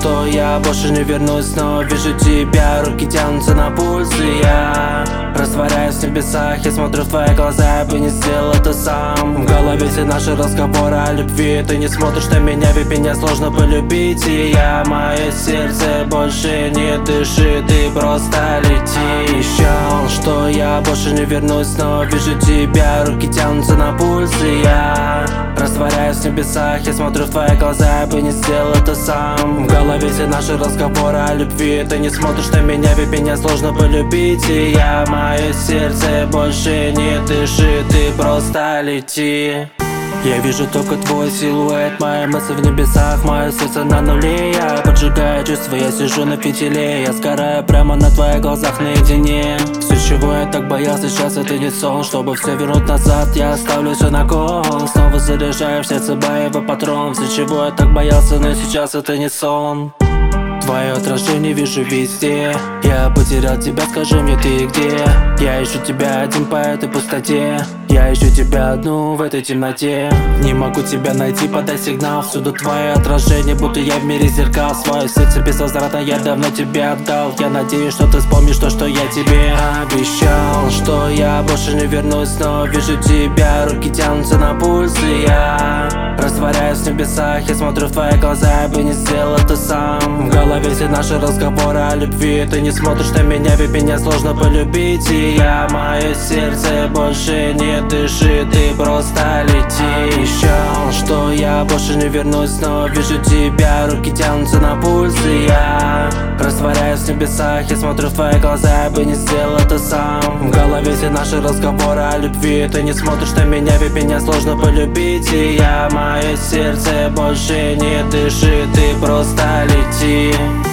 что я больше не вернусь, но вижу тебя, руки тянутся на пульс, и я растворяюсь в небесах. Я смотрю в твои глаза, я бы не сделал это сам. В голове все наши разговоры о любви. Ты не смотришь на меня, ведь меня сложно полюбить. И мое сердце больше не дышит, ты просто лети. Обещал, что я больше не вернусь, но вижу тебя, руки тянутся на пульс, и я растворяюсь в небесах. Я смотрю в твои глаза, я бы не сделал это сам. В голове все наши разговоры о любви. Ты не смотришь на меня, ведь меня сложно полюбить. И мое сердце больше не дышит, ты просто лети. Я вижу только твой силуэт, мои мысли в небесах, мое сердце на нуле. Я поджигаю чувства, я сижу на фитиле, я сгораю прямо на твоих глазах наедине. Все, чего я так боялся, сейчас это не сон. Чтобы все вернуть назад, я оставлю все на кон. Снова заряжаю в сердце боевой патрон. Все, чего я так боялся, но сейчас это не сон. Твое отражение вижу везде. Я потерял тебя, скажи мне, ты где? Я ищу тебя один по этой пустоте. Я ищу тебя одну в этой темноте. Не могу тебя найти, подай сигнал. Всюду твое отражение, будто я в мире зеркал. Свое сердце безвозвратно я давно тебе отдал. Я надеюсь, что ты вспомнишь то, что я тебе обещал. Что я больше не вернусь, но вижу тебя, руки тянутся на пульс, и я растворяюсь в небесах. Я смотрю в твои глаза, я бы не сделал это сам. В голове все наши разговоры о любви. Ты не смотришь на меня, ведь меня сложно полюбить. И мое сердце больше не дышит, ты просто лети. Обещал, что я больше не вернусь, но вижу тебя, руки тянутся на пульс, и я растворяюсь в небесах. Я смотрю в твои глаза, я бы не сделал это сам. В голове все наши разговоры о любви. Ты не смотришь на меня, ведь меня сложно полюбить. И мое сердце больше не дышит, ты просто лети.